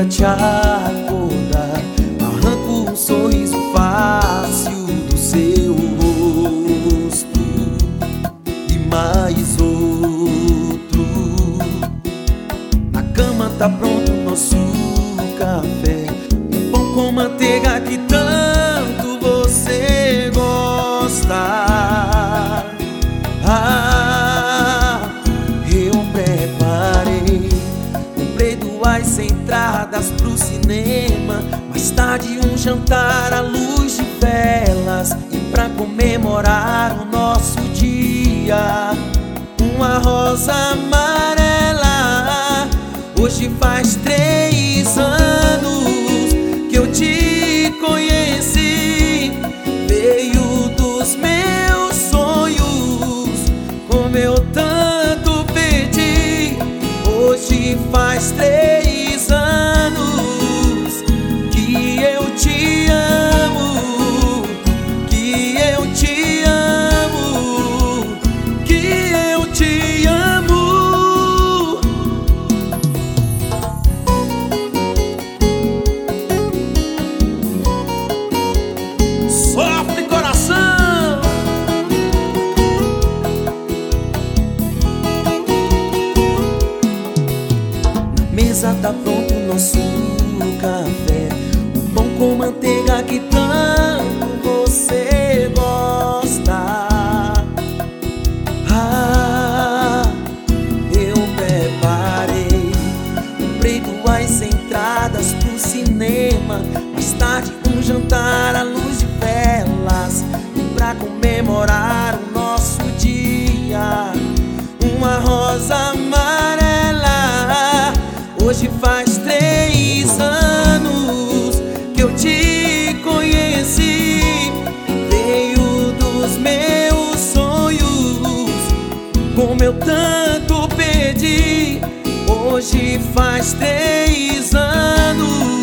pra te acordar. Arranco um sorriso fácil do seu rosto e mais outro. Na cama tá pronto o nosso café, um pão com manteiga que tanto você gosta. Eu preparei, comprei 2 entradas pro cinema, mais tarde um jantar à luz de velas, e pra comemorar o nosso dia, uma rosa amarela. Hoje faz 3 anos que eu te conheci, veio dos meus sonhos, como eu tanto pedi. Hoje faz 3 anos que eu te amo, que eu te amo, que eu te amo. Sofre, coração! Na mesa tá pronto o nosso café, um pão com manteiga que tanto você gosta. Eu preparei, comprei 2 entradas pro cinema, mais tarde um jantar à luz de velas, e pra comemorar o nosso dia, uma rosa amarela. Hoje faz 3 anos que eu te conheci, veio dos meus sonhos, como eu tanto pedi. Hoje faz 3 anos